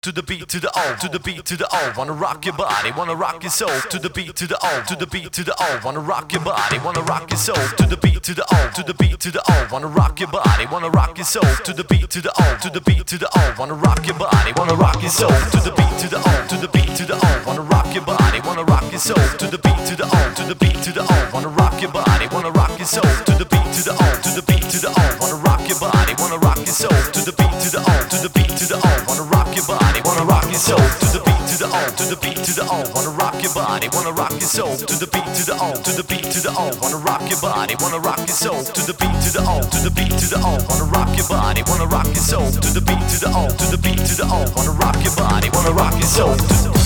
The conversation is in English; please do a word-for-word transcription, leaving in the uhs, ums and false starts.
To the beat, to the O, to the beat, to the O. Wanna rock your body, wanna rock your soul. To the beat, to the O, to the beat, to the O. Wanna rock your body, wanna rock your soul. To the beat, to the O, to the beat, to the O. Wanna rock your body, wanna rock your soul. To the beat, to the O, to the beat, to the O. Wanna rock your body, wanna rock your soul. To the beat, to the O, to the beat, to the O. Wanna rock your body, wanna rock your soul. To the beat, to the O, to the beat, to the O. Wanna rock your body, wanna rock your soul. To the beat, to the O, to the beat, to the O. Wanna rock your body, wanna rock your soul. To the beat, to the O, to the beat, to the O. Wanna rock your body, wanna rock your soul. To the beat, to the O, to the beat, to the O. Wanna rock your body, wanna rock your soul. To the beat, to the O, to the beat, to the O. Wanna rock your body, wanna rock your soul. To the beat, to the O, to the beat, to the O. Wanna rock your body, wanna rock your soul. To the beat, to the O, to the beat, to the O. Wanna rock your body, wanna rock your soul.